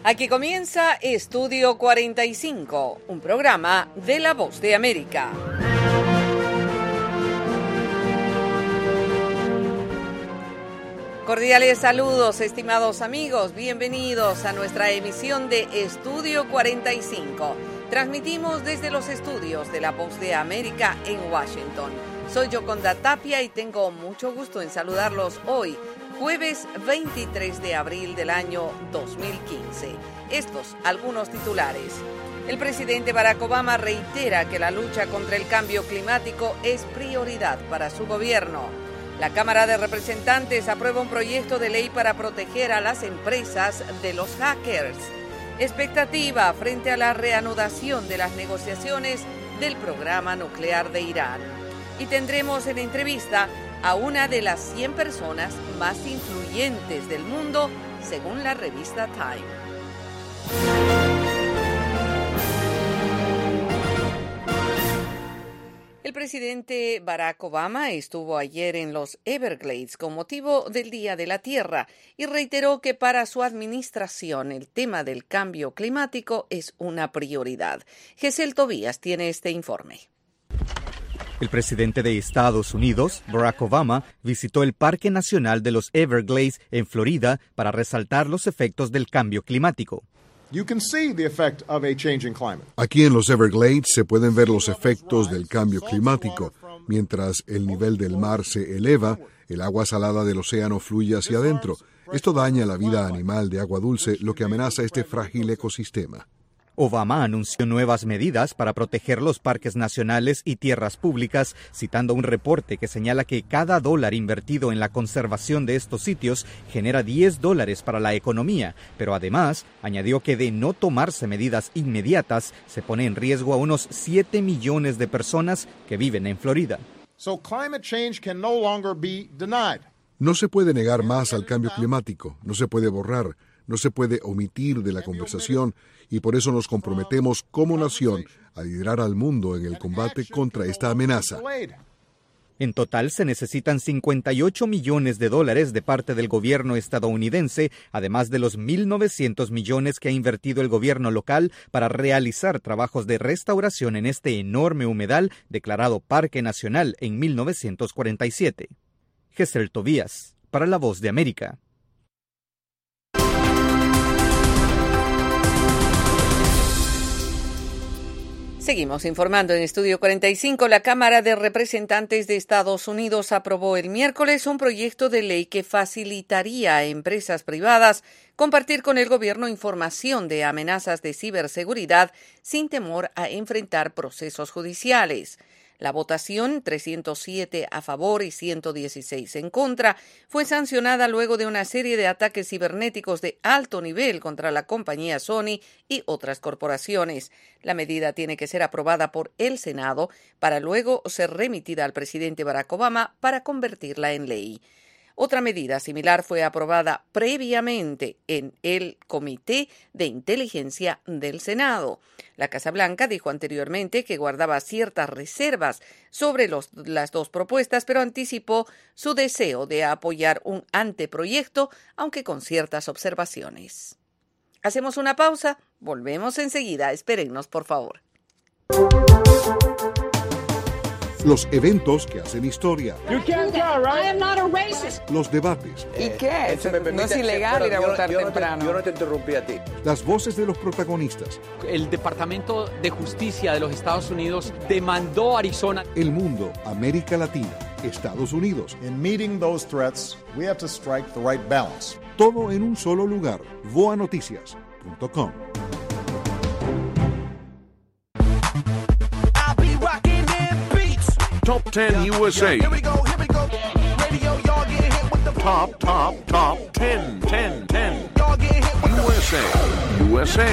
Aquí comienza Estudio 45, un programa de La Voz de América. Cordiales saludos, estimados amigos, bienvenidos a nuestra emisión de Estudio 45. Transmitimos desde los estudios de La Voz de América en Washington. Soy Yoconda Tapia y tengo mucho gusto en saludarlos hoy, jueves 23 de abril del año 2015. Estos algunos titulares. El presidente Barack Obama reitera que la lucha contra el cambio climático es prioridad para su gobierno. La Cámara de Representantes aprueba un proyecto de ley para proteger a las empresas de los hackers. Expectativa frente a la reanudación de las negociaciones del programa nuclear de Irán. Y tendremos en entrevista a una de las 100 personas más influyentes del mundo, según la revista Time. El presidente Barack Obama estuvo ayer en los Everglades con motivo del Día de la Tierra y reiteró que para su administración el tema del cambio climático es una prioridad. Gesell Tobías tiene este informe. El presidente de Estados Unidos, Barack Obama, visitó el Parque Nacional de los Everglades en Florida para resaltar los efectos del cambio climático. Aquí en los Everglades se pueden ver los efectos del cambio climático. Mientras el nivel del mar se eleva, el agua salada del océano fluye hacia adentro. Esto daña la vida animal de agua dulce, lo que amenaza este frágil ecosistema. Obama anunció nuevas medidas para proteger los parques nacionales y tierras públicas, citando un reporte que señala que cada dólar invertido en la conservación de estos sitios genera $10 para la economía, pero además añadió que de no tomarse medidas inmediatas se pone en riesgo a unos 7 millones de personas que viven en Florida. No se puede negar más al cambio climático, no se puede borrar, no se puede omitir de la conversación y por eso nos comprometemos como nación a liderar al mundo en el combate contra esta amenaza. En total se necesitan $58 millones de parte del gobierno estadounidense, además de los 1.900 millones que ha invertido el gobierno local para realizar trabajos de restauración en este enorme humedal declarado Parque Nacional en 1947. Gesell Tobías, para La Voz de América. Seguimos informando en Estudio 45. La Cámara de Representantes de Estados Unidos aprobó el miércoles un proyecto de ley que facilitaría a empresas privadas compartir con el gobierno información de amenazas de ciberseguridad sin temor a enfrentar procesos judiciales. La votación, 307 a favor y 116 en contra, fue sancionada luego de una serie de ataques cibernéticos de alto nivel contra la compañía Sony y otras corporaciones. La medida tiene que ser aprobada por el Senado para luego ser remitida al presidente Barack Obama para convertirla en ley. Otra medida similar fue aprobada previamente en el Comité de Inteligencia del Senado. La Casa Blanca dijo anteriormente que guardaba ciertas reservas sobre las dos propuestas, pero anticipó su deseo de apoyar un anteproyecto, aunque con ciertas observaciones. Hacemos una pausa, volvemos enseguida. Espérennos, por favor. Los eventos que hacen historia. Los debates. ¿Y qué? No es ilegal ir a votar temprano. Yo no te interrumpí a ti. Las voces de los protagonistas. El Departamento de Justicia de los Estados Unidos demandó a Arizona. El mundo, América Latina, Estados Unidos. In meeting those threats, we have to strike the right balance. Todo en un solo lugar. voanoticias.com. Top 10 USA. Here we go. Radio, y'all get hit with the Top 10. Y'all get hit with USA.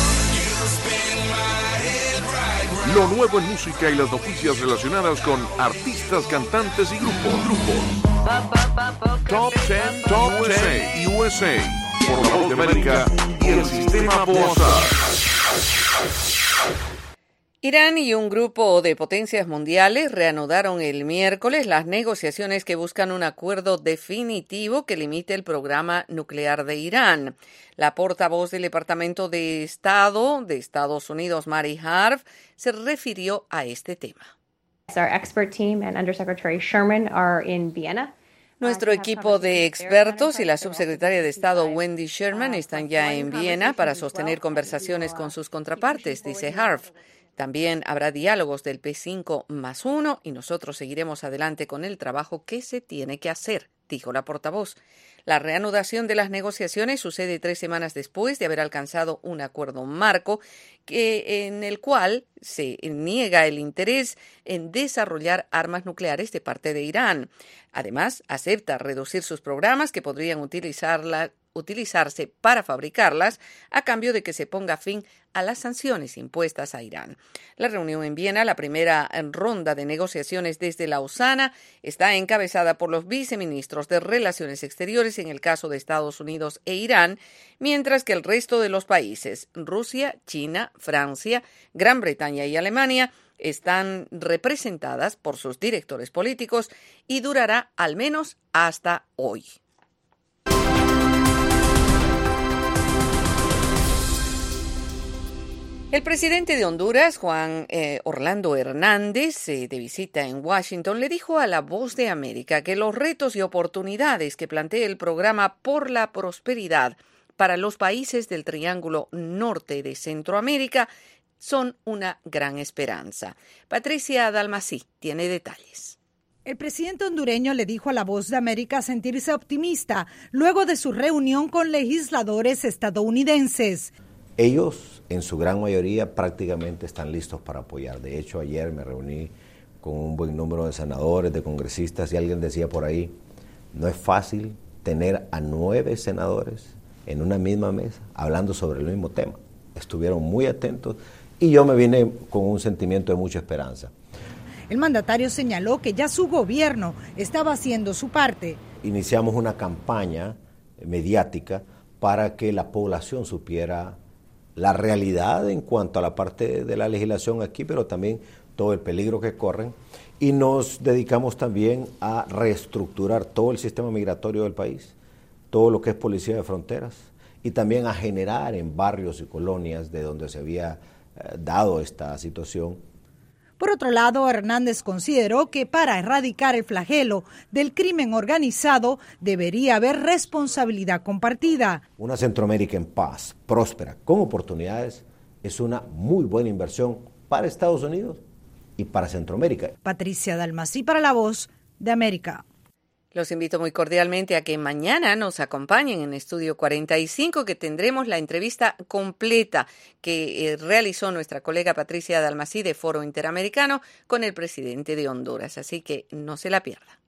Lo nuevo en música y las noticias relacionadas con artistas, cantantes y grupos. Top 10 USA. Por La Voz de América y el sistema Boazar. Irán y un grupo de potencias mundiales reanudaron el miércoles las negociaciones que buscan un acuerdo definitivo que limite el programa nuclear de Irán. La portavoz del Departamento de Estado de Estados Unidos, Mary Harf, se refirió a este tema. Our expert team and Undersecretary Sherman are in Vienna. Nuestro equipo de expertos y la subsecretaria de Estado Wendy Sherman están ya en Viena para sostener conversaciones con sus contrapartes, dice Harf. También habrá diálogos del P5+1 y nosotros seguiremos adelante con el trabajo que se tiene que hacer, dijo la portavoz. La reanudación de las negociaciones sucede 3 semanas después de haber alcanzado un acuerdo marco en el cual se niega el interés en desarrollar armas nucleares de parte de Irán. Además, acepta reducir sus programas que podrían utilizarse para fabricarlas a cambio de que se ponga fin a las sanciones impuestas a Irán. La reunión en Viena, la primera ronda de negociaciones desde Lausana, está encabezada por los viceministros de Relaciones Exteriores en el caso de Estados Unidos e Irán, mientras que el resto de los países, Rusia, China, Francia, Gran Bretaña y Alemania, están representadas por sus directores políticos y durará al menos hasta hoy. El presidente de Honduras, Juan Orlando Hernández, de visita en Washington, le dijo a La Voz de América que los retos y oportunidades que plantea el programa por la prosperidad para los países del Triángulo Norte de Centroamérica son una gran esperanza. Patricia Dalmasí tiene detalles. El presidente hondureño le dijo a La Voz de América sentirse optimista luego de su reunión con legisladores estadounidenses. Ellos, en su gran mayoría, prácticamente están listos para apoyar. De hecho, ayer me reuní con un buen número de senadores, de congresistas, y alguien decía por ahí, no es fácil tener a 9 senadores en una misma mesa hablando sobre el mismo tema. Estuvieron muy atentos y yo me vine con un sentimiento de mucha esperanza. El mandatario señaló que ya su gobierno estaba haciendo su parte. Iniciamos una campaña mediática para que la población supiera la realidad en cuanto a la parte de la legislación aquí, pero también todo el peligro que corren. Y nos dedicamos también a reestructurar todo el sistema migratorio del país, todo lo que es policía de fronteras, y también a generar en barrios y colonias de donde se había dado esta situación. Por otro lado, Hernández consideró que para erradicar el flagelo del crimen organizado debería haber responsabilidad compartida. Una Centroamérica en paz, próspera, con oportunidades, es una muy buena inversión para Estados Unidos y para Centroamérica. Patricia Dalmasí para La Voz de América. Los invito muy cordialmente a que mañana nos acompañen en Estudio 45, que tendremos la entrevista completa que realizó nuestra colega Patricia Dalmasí de Foro Interamericano con el presidente de Honduras. Así que no se la pierda.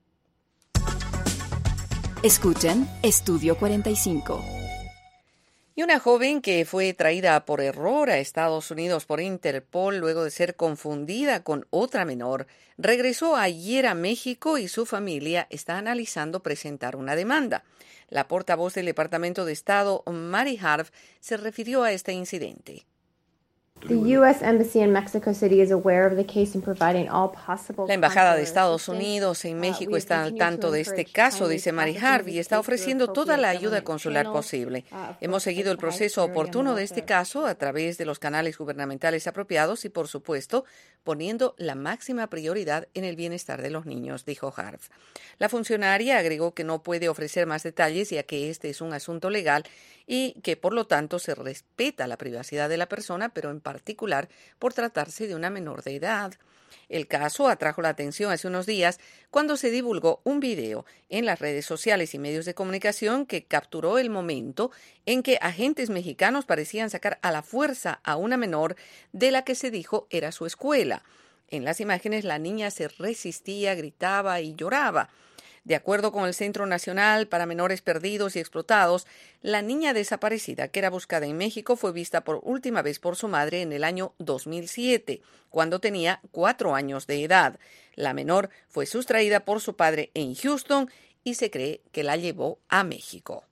Escuchen Estudio 45. Y una joven que fue traída por error a Estados Unidos por Interpol luego de ser confundida con otra menor, regresó ayer a México y su familia está analizando presentar una demanda. La portavoz del Departamento de Estado, Mary Harf, se refirió a este incidente. The U.S. Embassy in Mexico City is aware of the case and providing all possible. La Embajada de Estados Unidos en México está al tanto de este caso, dice Mary Harf, y está ofreciendo toda la ayuda consular posible. Hemos seguido el proceso oportuno de este caso a través de los canales gubernamentales apropiados y, por supuesto, poniendo la máxima prioridad en el bienestar de los niños, dijo Harf. La funcionaria agregó que no puede ofrecer más detalles ya que este es un asunto legal y que, por lo tanto, se respeta la privacidad de la persona, pero en particular por tratarse de una menor de edad. El caso atrajo la atención hace unos días cuando se divulgó un video en las redes sociales y medios de comunicación que capturó el momento en que agentes mexicanos parecían sacar a la fuerza a una menor de la que se dijo era su escuela. En las imágenes la niña se resistía, gritaba y lloraba. De acuerdo con el Centro Nacional para Menores Perdidos y Explotados, la niña desaparecida que era buscada en México fue vista por última vez por su madre en el año 2007, cuando tenía 4 años de edad. La menor fue sustraída por su padre en Houston y se cree que la llevó a México.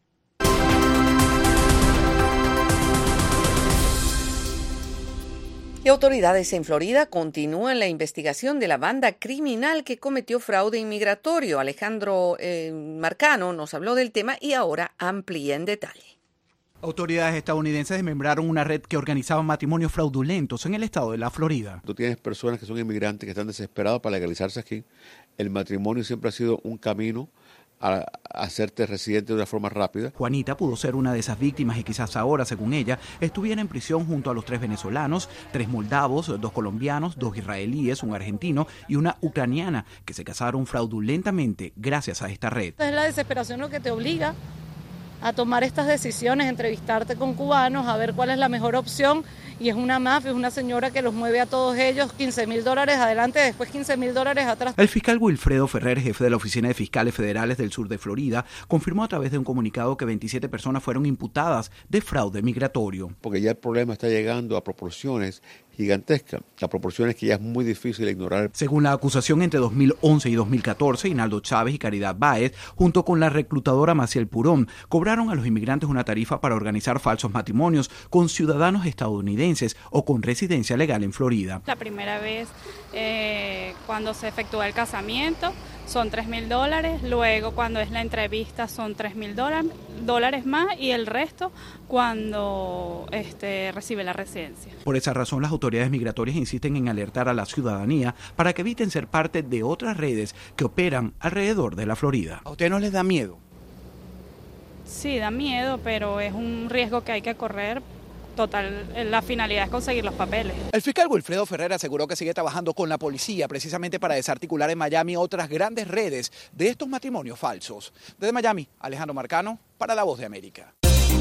Y autoridades en Florida continúan la investigación de la banda criminal que cometió fraude inmigratorio. Alejandro Marcano nos habló del tema y ahora amplía en detalle. Autoridades estadounidenses desmembraron una red que organizaba matrimonios fraudulentos en el estado de la Florida. Tú tienes personas que son inmigrantes que están desesperados para legalizarse aquí. El matrimonio siempre ha sido un camino a hacerte residente de una forma rápida. Juanita pudo ser una de esas víctimas y quizás ahora, según ella, estuviera en prisión junto a los 3 venezolanos, 3 moldavos, 2 colombianos, 2 israelíes, un argentino y una ucraniana que se casaron fraudulentamente gracias a esta red. Es la desesperación lo que te obliga a tomar estas decisiones, entrevistarte con cubanos, a ver cuál es la mejor opción. Y es una mafia, es una señora que los mueve a todos ellos, $15,000 adelante, después $15,000 atrás. El fiscal Wilfredo Ferrer, jefe de la Oficina de Fiscales Federales del sur de Florida, confirmó a través de un comunicado que 27 personas fueron imputadas de fraude migratorio. Porque ya el problema está llegando a proporciones gigantescas, a proporciones que ya es muy difícil ignorar. Según la acusación, entre 2011 y 2014, Hinaldo Chávez y Caridad Báez, junto con la reclutadora Maciel Purón, cobraron a los inmigrantes una tarifa para organizar falsos matrimonios con ciudadanos estadounidenses o con residencia legal en Florida. La primera vez cuando se efectúa el casamiento son $3,000, luego cuando es la entrevista son $3,000 más y el resto cuando recibe la residencia. Por esa razón, las autoridades migratorias insisten en alertar a la ciudadanía para que eviten ser parte de otras redes que operan alrededor de la Florida. ¿A usted no les da miedo? Sí, da miedo, pero es un riesgo que hay que correr. Total, la finalidad es conseguir los papeles. El fiscal Wilfredo Ferrer aseguró que sigue trabajando con la policía precisamente para desarticular en Miami otras grandes redes de estos matrimonios falsos. Desde Miami, Alejandro Marcano, para La Voz de América.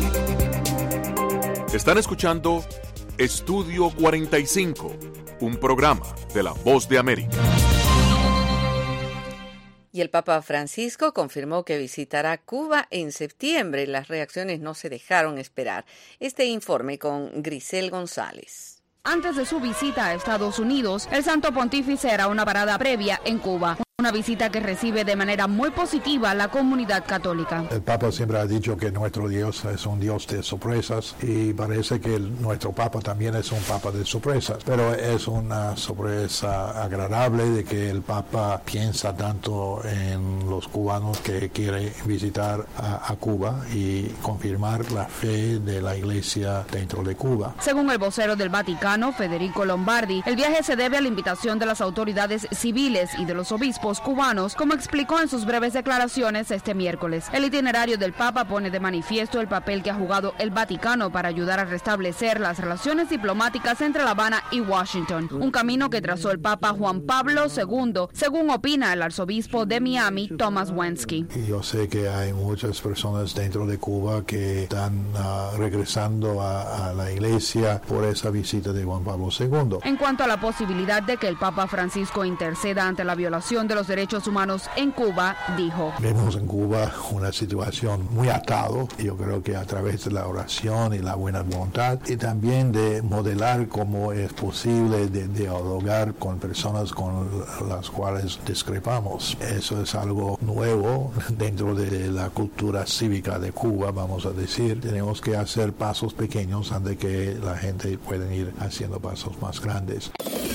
Están escuchando Estudio 45, un programa de La Voz de América. Y el Papa Francisco confirmó que visitará Cuba en septiembre. Las reacciones no se dejaron esperar. Este informe con Grisel González. Antes de su visita a Estados Unidos, el Santo Pontífice hará una parada previa en Cuba. Una visita que recibe de manera muy positiva la comunidad católica. El Papa siempre ha dicho que nuestro Dios es un Dios de sorpresas y parece que nuestro Papa también es un Papa de sorpresas, pero es una sorpresa agradable de que el Papa piensa tanto en los cubanos que quiere visitar a Cuba y confirmar la fe de la Iglesia dentro de Cuba. Según el vocero del Vaticano, Federico Lombardi, el viaje se debe a la invitación de las autoridades civiles y de los obispos cubanos, como explicó en sus breves declaraciones este miércoles. El itinerario del Papa pone de manifiesto el papel que ha jugado el Vaticano para ayudar a restablecer las relaciones diplomáticas entre La Habana y Washington, un camino que trazó el Papa Juan Pablo II, según opina el arzobispo de Miami, Thomas Wensky. Yo sé que hay muchas personas dentro de Cuba que están regresando a la iglesia por esa visita de Juan Pablo II. En cuanto a la posibilidad de que el Papa Francisco interceda ante la violación de los derechos humanos en Cuba, dijo: vemos en Cuba una situación muy atado. Yo creo que a través de la oración y la buena voluntad y también de modelar cómo es posible de dialogar con personas con las cuales discrepamos. Eso es algo nuevo dentro de la cultura cívica de Cuba, vamos a decir. Tenemos que hacer pasos pequeños antes de que la gente pueda ir haciendo pasos más grandes.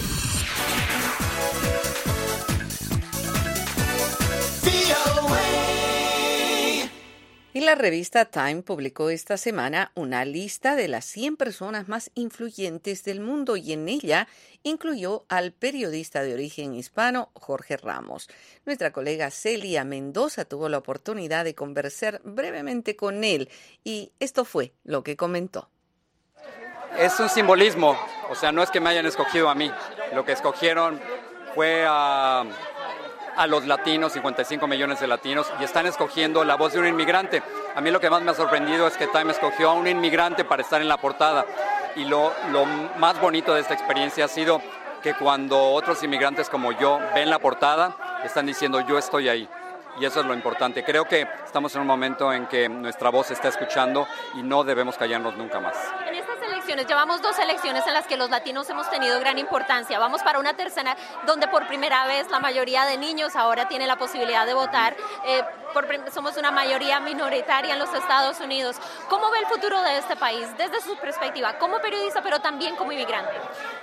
Y la revista Time publicó esta semana una lista de las 100 personas más influyentes del mundo y en ella incluyó al periodista de origen hispano Jorge Ramos. Nuestra colega Celia Mendoza tuvo la oportunidad de conversar brevemente con él y esto fue lo que comentó. Es un simbolismo, o sea, no es que me hayan escogido a mí, lo que escogieron fue a los latinos, 55 millones de latinos, y están escogiendo la voz de un inmigrante. A mí lo que más me ha sorprendido es que Time escogió a un inmigrante para estar en la portada. Y lo más bonito de esta experiencia ha sido que cuando otros inmigrantes como yo ven la portada, están diciendo yo estoy ahí. Y eso es lo importante. Creo que estamos en un momento en que nuestra voz se está escuchando y no debemos callarnos nunca más. En estas elecciones, llevamos 2 elecciones en las que los latinos hemos tenido gran importancia. Vamos para una tercera donde por primera vez la mayoría de niños ahora tiene la posibilidad de votar. Somos una mayoría minoritaria en los Estados Unidos. ¿Cómo ve el futuro de este país desde su perspectiva como periodista, pero también como inmigrante?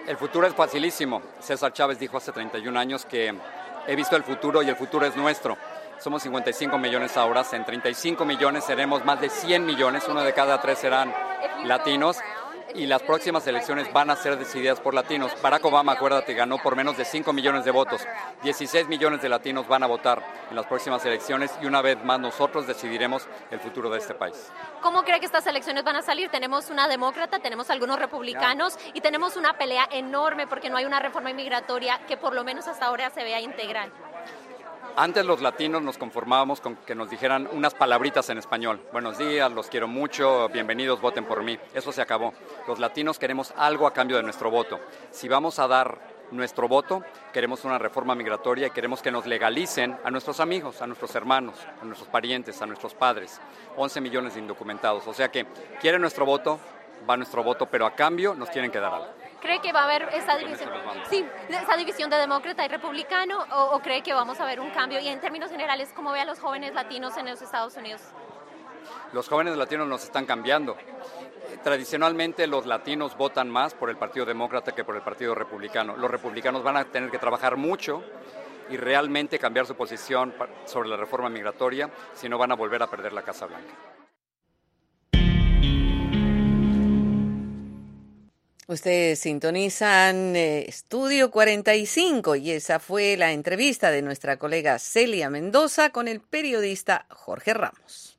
El futuro es facilísimo. César Chávez dijo hace 31 años que he visto el futuro y el futuro es nuestro. Somos 55 millones ahora, en 35 millones seremos más de 100 millones, 1 de cada 3 serán latinos y las próximas elecciones van a ser decididas por latinos. Barack Obama, acuérdate, ganó por menos de 5 millones de votos. 16 millones de latinos van a votar en las próximas elecciones y una vez más nosotros decidiremos el futuro de este país. ¿Cómo cree que estas elecciones van a salir? Tenemos una demócrata, tenemos algunos republicanos y tenemos una pelea enorme porque no hay una reforma inmigratoria que por lo menos hasta ahora se vea integral. Antes los latinos nos conformábamos con que nos dijeran unas palabritas en español. Buenos días, los quiero mucho, bienvenidos, voten por mí. Eso se acabó. Los latinos queremos algo a cambio de nuestro voto. Si vamos a dar nuestro voto, queremos una reforma migratoria y queremos que nos legalicen a nuestros amigos, a nuestros hermanos, a nuestros parientes, a nuestros padres. 11 millones de indocumentados. O sea que quieren nuestro voto, va nuestro voto, pero a cambio nos tienen que dar algo. ¿Cree que va a haber esa división? Sí, esa división de demócrata y republicano, o cree que vamos a ver un cambio? Y en términos generales, ¿cómo ve a los jóvenes latinos en los Estados Unidos? Los jóvenes latinos nos están cambiando. Tradicionalmente los latinos votan más por el Partido Demócrata que por el Partido Republicano. Los republicanos van a tener que trabajar mucho y realmente cambiar su posición sobre la reforma migratoria, si no van a volver a perder la Casa Blanca. Ustedes sintonizan Estudio 45 y esa fue la entrevista de nuestra colega Celia Mendoza con el periodista Jorge Ramos.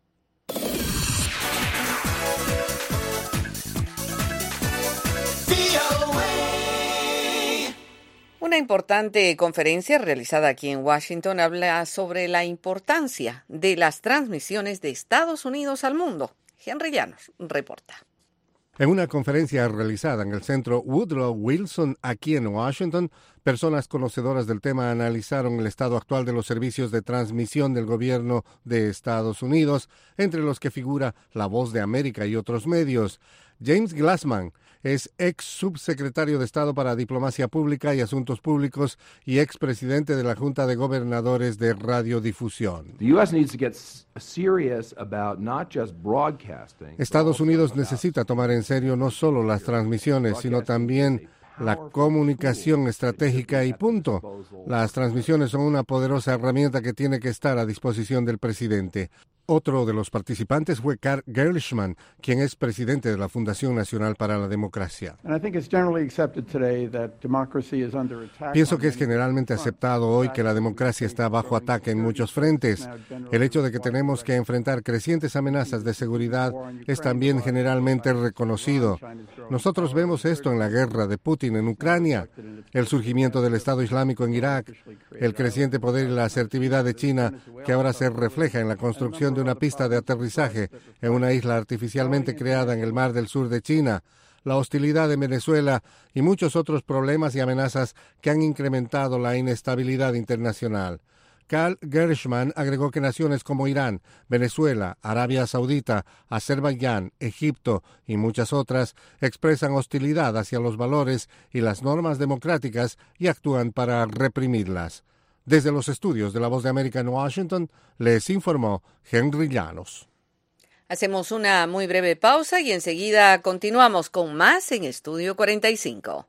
Una importante conferencia realizada aquí en Washington habla sobre la importancia de las transmisiones de Estados Unidos al mundo. Henry Llanos reporta. En una conferencia realizada en el centro Woodrow Wilson, aquí en Washington, personas conocedoras del tema analizaron el estado actual de los servicios de transmisión del gobierno de Estados Unidos, entre los que figura La Voz de América y otros medios. James Glassman es ex subsecretario de Estado para Diplomacia Pública y Asuntos Públicos y expresidente de la Junta de Gobernadores de Radiodifusión. Estados Unidos necesita tomar en serio no solo las transmisiones, sino también la comunicación estratégica y punto. Las transmisiones son una poderosa herramienta que tiene que estar a disposición del presidente. Otro de los participantes fue Carl Gershman, quien es presidente de la Fundación Nacional para la Democracia. Pienso que es generalmente aceptado hoy que la democracia está bajo ataque en muchos frentes. El hecho de que tenemos que enfrentar crecientes amenazas de seguridad es también generalmente reconocido. Nosotros vemos esto en la guerra de Putin en Ucrania, el surgimiento del Estado Islámico en Irak, el creciente poder y la asertividad de China, que ahora se refleja en la construcción de una pista de aterrizaje en una isla artificialmente creada en el mar del sur de China, la hostilidad de Venezuela y muchos otros problemas y amenazas que han incrementado la inestabilidad internacional. Carl Gershman agregó que naciones como Irán, Venezuela, Arabia Saudita, Azerbaiyán, Egipto y muchas otras expresan hostilidad hacia los valores y las normas democráticas y actúan para reprimirlas. Desde los estudios de La Voz de América en Washington, les informó Henry Llanos. Hacemos una muy breve pausa y enseguida continuamos con más en Estudio 45.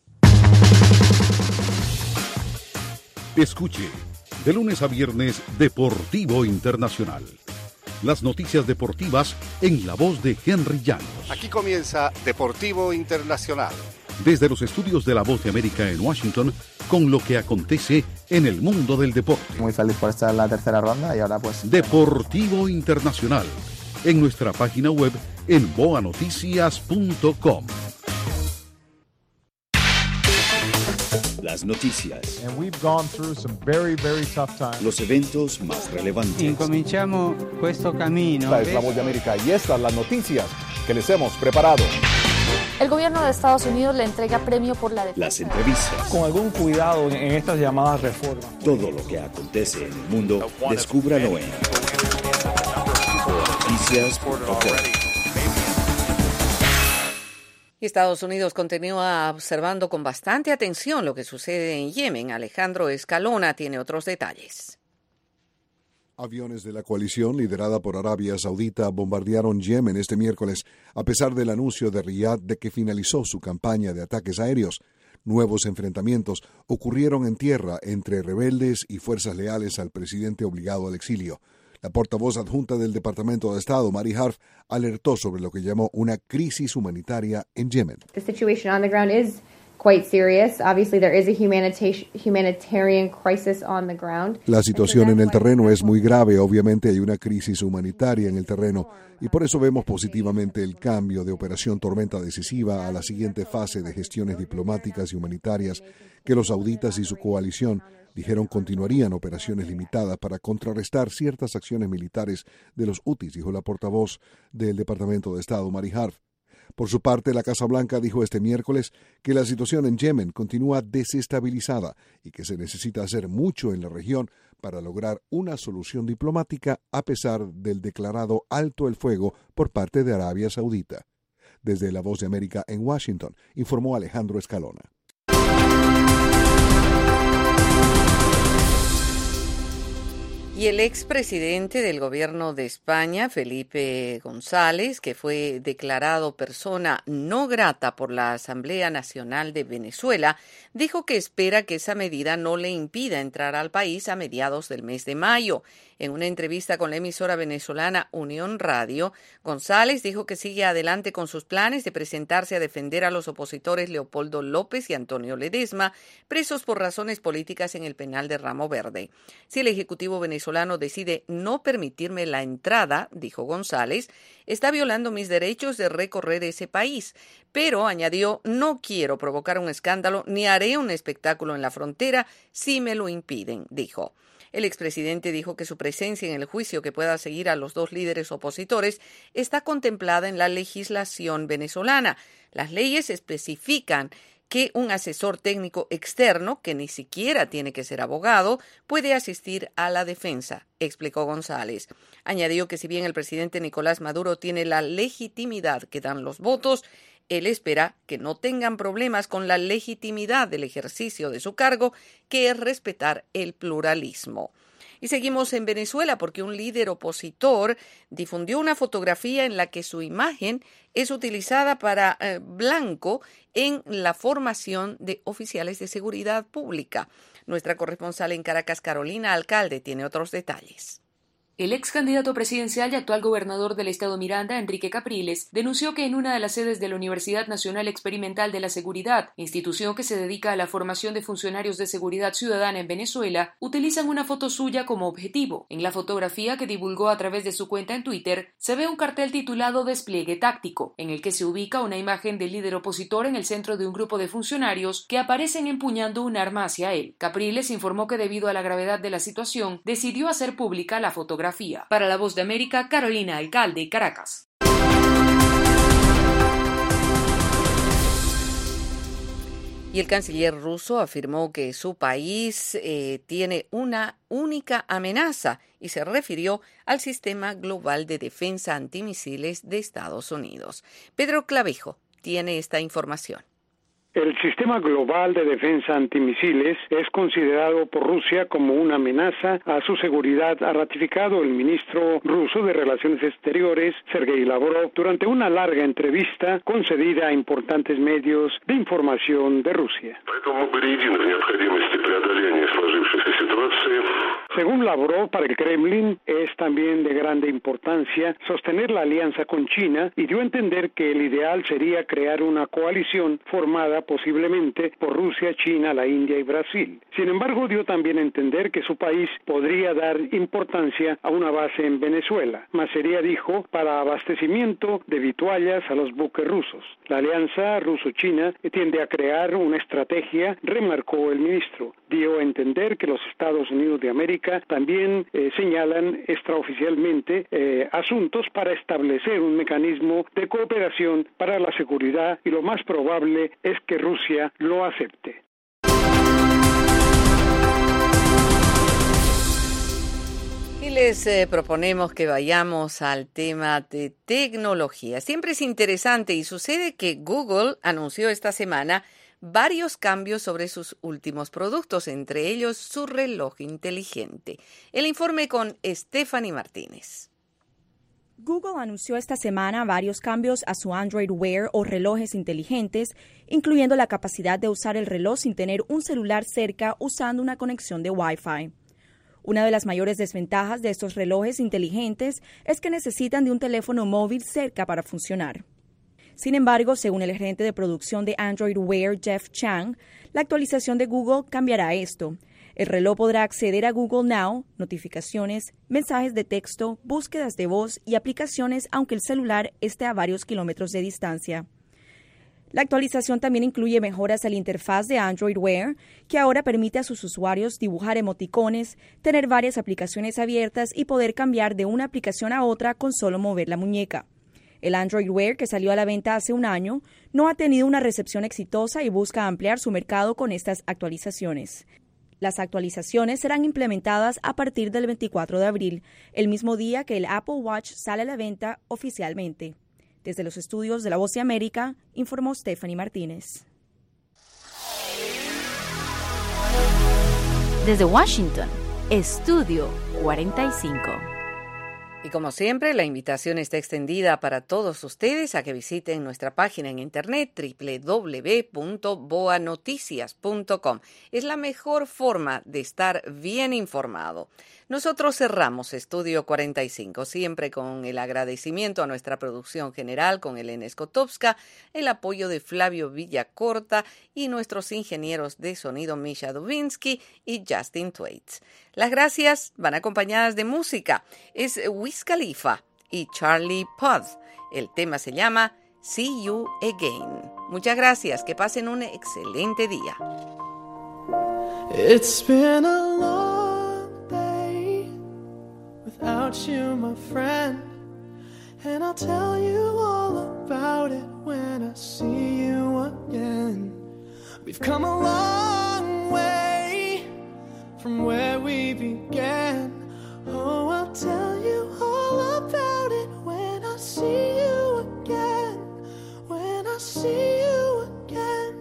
Escuche, de lunes a viernes, Deportivo Internacional. Las noticias deportivas en la voz de Henry Llanos. Aquí comienza Deportivo Internacional. Desde los estudios de La Voz de América en Washington, con lo que acontece en el mundo del deporte. Muy feliz por estar en la tercera ronda y ahora pues... Deportivo Internacional, en nuestra página web en boanoticias.com. Las noticias. And we've gone through some very, very tough times. Los eventos más relevantes. Incominciamo questo cammino. Esta es La Voz de América y estas las noticias que les hemos preparado. El gobierno de Estados Unidos le entrega premio por la defensa. Las entrevistas. Con algún cuidado en estas llamadas reformas. Todo lo que acontece en el mundo, descúbralo en boanoticias.com. Estados Unidos continúa observando con bastante atención lo que sucede en Yemen. Alejandro Escalona tiene otros detalles. Aviones de la coalición liderada por Arabia Saudita bombardearon Yemen este miércoles, a pesar del anuncio de Riad de que finalizó su campaña de ataques aéreos. Nuevos enfrentamientos ocurrieron en tierra entre rebeldes y fuerzas leales al presidente obligado al exilio. La portavoz adjunta del Departamento de Estado, Mary Harf, alertó sobre lo que llamó una crisis humanitaria en Yemen. The situation on the ground is quite serious. Obviously, there is a humanitarian crisis on the ground. La situación en el terreno es muy grave. Obviamente hay una crisis humanitaria en el terreno y por eso vemos positivamente el cambio de Operación Tormenta Decisiva a la siguiente fase de gestiones diplomáticas y humanitarias que los sauditas y su coalición dijeron continuarían operaciones limitadas para contrarrestar ciertas acciones militares de los hutis, dijo la portavoz del Departamento de Estado, Mary Harf. Por su parte, la Casa Blanca dijo este miércoles que la situación en Yemen continúa desestabilizada y que se necesita hacer mucho en la región para lograr una solución diplomática a pesar del declarado alto el fuego por parte de Arabia Saudita. Desde La Voz de América en Washington, informó Alejandro Escalona. Y el expresidente del gobierno de España, Felipe González, que fue declarado persona no grata por la Asamblea Nacional de Venezuela, dijo que espera que esa medida no le impida entrar al país a mediados del mes de mayo. En una entrevista con la emisora venezolana Unión Radio, González dijo que sigue adelante con sus planes de presentarse a defender a los opositores Leopoldo López y Antonio Ledesma, presos por razones políticas en el penal de Ramo Verde. Si el Ejecutivo venezolano decide no permitirme la entrada, dijo González, está violando mis derechos de recorrer ese país. Pero, añadió, no quiero provocar un escándalo ni haré un espectáculo en la frontera si me lo impiden, dijo. El expresidente dijo que su presencia en el juicio que pueda seguir a los dos líderes opositores está contemplada en la legislación venezolana. Las leyes especifican que un asesor técnico externo, que ni siquiera tiene que ser abogado, puede asistir a la defensa, explicó González. Añadió que si bien el presidente Nicolás Maduro tiene la legitimidad que dan los votos, él espera que no tengan problemas con la legitimidad del ejercicio de su cargo, que es respetar el pluralismo. Y seguimos en Venezuela porque un líder opositor difundió una fotografía en la que su imagen es utilizada para blanco en la formación de oficiales de seguridad pública. Nuestra corresponsal en Caracas, Carolina Alcalde, tiene otros detalles. El ex candidato presidencial y actual gobernador del estado Miranda, Enrique Capriles, denunció que en una de las sedes de la Universidad Nacional Experimental de la Seguridad, institución que se dedica a la formación de funcionarios de seguridad ciudadana en Venezuela, utilizan una foto suya como objetivo. En la fotografía que divulgó a través de su cuenta en Twitter, se ve un cartel titulado Despliegue Táctico, en el que se ubica una imagen del líder opositor en el centro de un grupo de funcionarios que aparecen empuñando un arma hacia él. Capriles informó que debido a la gravedad de la situación, decidió hacer pública la fotografía. Para La Voz de América, Carolina Alcalde, Caracas. Y el canciller ruso afirmó que su país tiene una única amenaza y se refirió al sistema global de defensa antimisiles de Estados Unidos. Pedro Clavijo tiene esta información. El sistema global de defensa antimisiles es considerado por Rusia como una amenaza a su seguridad, ha ratificado el ministro ruso de Relaciones Exteriores, Sergei Lavrov, durante una larga entrevista concedida a importantes medios de información de Rusia. Según Lavrov, para el Kremlin es también de grande importancia sostener la alianza con China y dio a entender que el ideal sería crear una coalición formada posiblemente por Rusia, China, la India y Brasil. Sin embargo, dio también a entender que su país podría dar importancia a una base en Venezuela, mas sería, dijo, para abastecimiento de vituallas a los buques rusos. La alianza ruso-china tiende a crear una estrategia, remarcó el ministro. Dio a entender que los Estados Unidos de América también señalan extraoficialmente asuntos para establecer un mecanismo de cooperación para la seguridad y lo más probable es que Rusia lo acepte. Y les proponemos que vayamos al tema de tecnología. Siempre es interesante y sucede que Google anunció esta semana varios cambios sobre sus últimos productos, entre ellos su reloj inteligente. El informe con Stephanie Martínez. Google anunció esta semana varios cambios a su Android Wear o relojes inteligentes, incluyendo la capacidad de usar el reloj sin tener un celular cerca usando una conexión de Wi-Fi. Una de las mayores desventajas de estos relojes inteligentes es que necesitan de un teléfono móvil cerca para funcionar. Sin embargo, según el gerente de producción de Android Wear, Jeff Chang, la actualización de Google cambiará esto. El reloj podrá acceder a Google Now, notificaciones, mensajes de texto, búsquedas de voz y aplicaciones aunque el celular esté a varios kilómetros de distancia. La actualización también incluye mejoras a la interfaz de Android Wear, que ahora permite a sus usuarios dibujar emoticones, tener varias aplicaciones abiertas y poder cambiar de una aplicación a otra con solo mover la muñeca. El Android Wear, que salió a la venta hace un año, no ha tenido una recepción exitosa y busca ampliar su mercado con estas actualizaciones. Las actualizaciones serán implementadas a partir del 24 de abril, el mismo día que el Apple Watch sale a la venta oficialmente. Desde los estudios de La Voz de América, informó Stephanie Martínez. Desde Washington, Estudio 45. Y como siempre, la invitación está extendida para todos ustedes a que visiten nuestra página en internet www.boanoticias.com. Es la mejor forma de estar bien informado. Nosotros cerramos Estudio 45, siempre con el agradecimiento a nuestra producción general, con Elena Skotowska, el apoyo de Flavio Villacorta y nuestros ingenieros de sonido Misha Dubinsky y Justin Twaits. Las gracias van acompañadas de música. Es Wiz Khalifa y Charlie Puth. El tema se llama See You Again. Muchas gracias. Que pasen un excelente día. It's been a long day without you, my friend, and I'll tell you all about it when I see you again. We've come a long way from where we began. Oh, I'll tell you all about it when I see you again. When I see you again.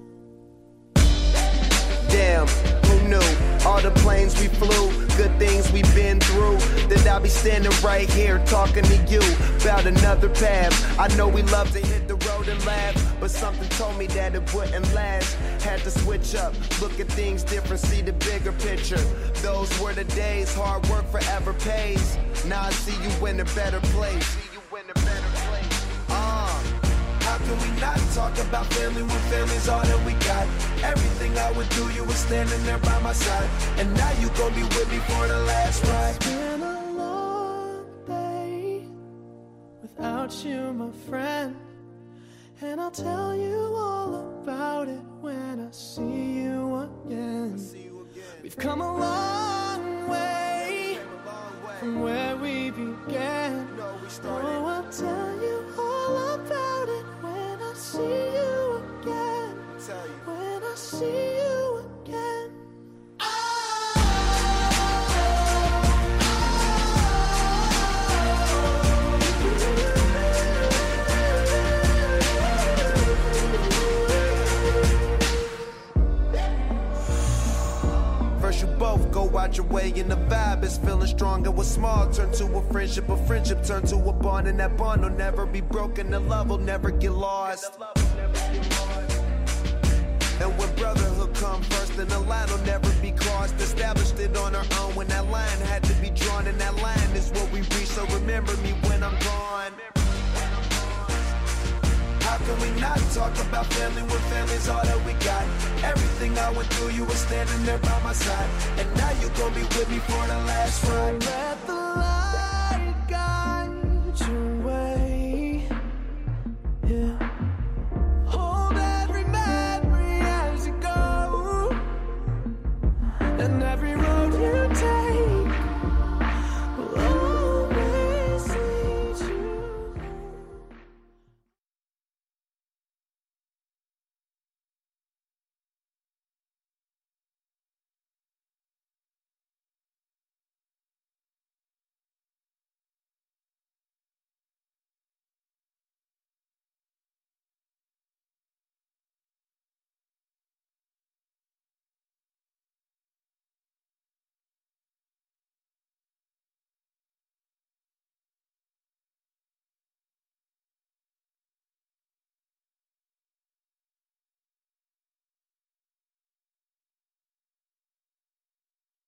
Damn, who knew? All the planes we flew, good things we've been through. That I'll be standing right here talking to you about another path. I know we love to hit the road and laugh, but something told me that it wouldn't last. Had to switch up, look at things different, see the bigger picture. Those were the days, hard work forever pays. Now I see you in a better place. See you in a better place. How can we not talk about family when family's all that we got? Everything I would do, you were standing there by my side. And now you gon' be with me for the last ride. It's been a long day without you, my friend, and I'll tell you all about it when I see you again. We've come a long way from where we began. Oh, I'll tell you all about it when I see you again. When I see you again. First you both go out your way and the vibe is feeling stronger. What's small turn to a friendship turn to a bond, and that bond will never be broken. The love will never get lost. And when brotherhood come first, then the line will never be crossed. Established it on our own when that line had to be drawn, and that line is what we reach. So remember me when I'm gone. How can we not talk about family when family's all that we got? Everything I went through, you were standing there by my side. And now you gon' be with me for the last ride. Let the light guide your way. Yeah. Hold every memory as you go. And every road you take.